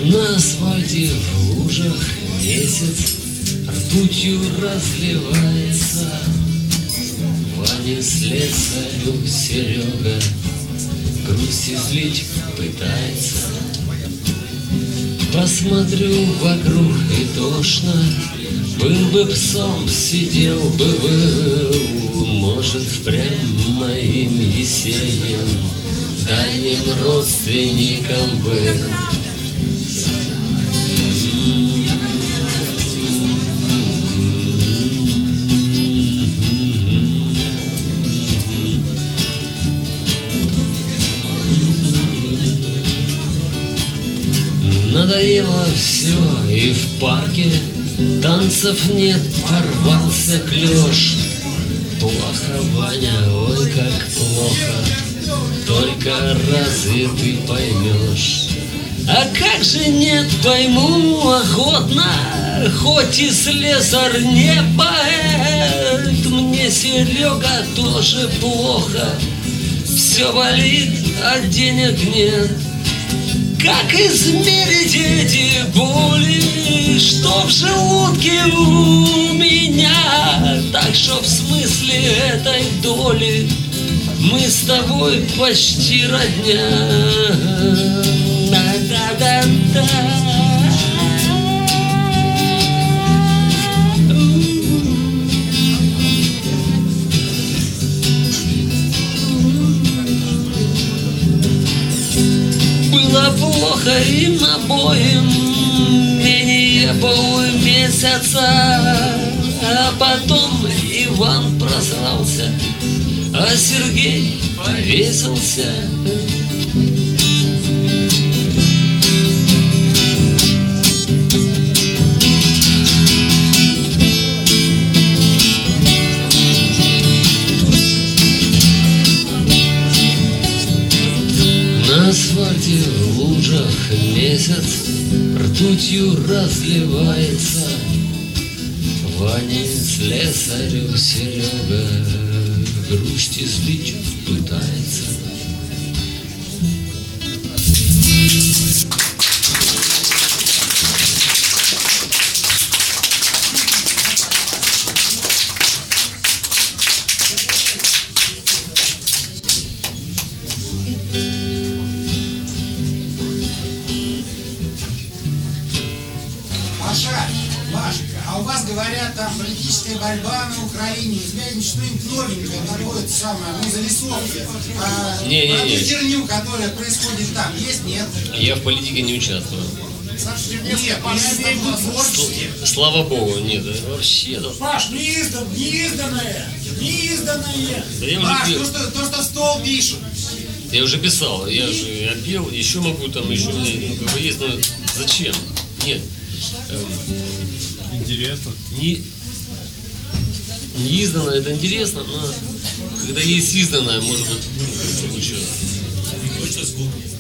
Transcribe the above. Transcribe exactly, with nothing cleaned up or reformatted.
На асфальте в лужах месяц ртутью разливается. Ваня слесарю Серега грусть излить пытается. Посмотрю вокруг и тошно, был бы псом, сидел бы, был, может, впрямь моим Есением, дальним родственником был. Надоело все и в парке танцев нет, порвался клеш. Плохо, Ваня, ой, как плохо, только разве ты поймешь? А как же нет, пойму охотно, хоть и слесарь не поэт. Мне, Серега, тоже плохо, все болит, а денег нет. Как измерить эти боли, что в желудке у меня? Так что в смысле этой доли мы с тобой почти родня. Да-да-да-да. Было плохо им обоим менее полумесяца, а потом Иван просрался, а Сергей повесился. На асфальте в лужах месяц ртутью разливается. Ване слесарю Серега грусть излить пытается. Маша, Машка, а у вас, говорят, там политическая борьба на Украине, изменить что-нибудь новенькое, такое самое, ну, зарисовки, а, не, не, про не. ту херню, которая происходит там, есть, нет? Я в политике не участвую. Нет, я имею в виду творчески. Слава богу, нет, вообще. Паш, неиздан, неизданное, неизданное. Да я Маш, уже то, что, то, что в стол пишут. Я уже писал, я же отпел, еще могу там, еще у меня, ну, как бы есть, но зачем? Нет. Интересно. Не, не изданное, это интересно, но когда есть изданное, может быть, лучше.